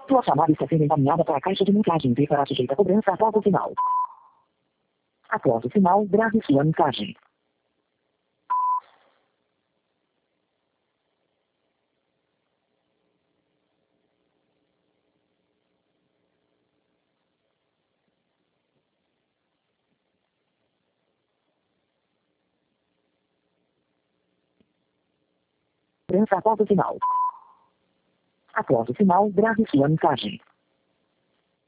Sua chamada está sendo encaminhada para a caixa de mensagens e será sujeita a cobrança após o sinal. Após o sinal, grave sua mensagem. Cobrança após o sinal. Após o sinal, grave sua mensagem.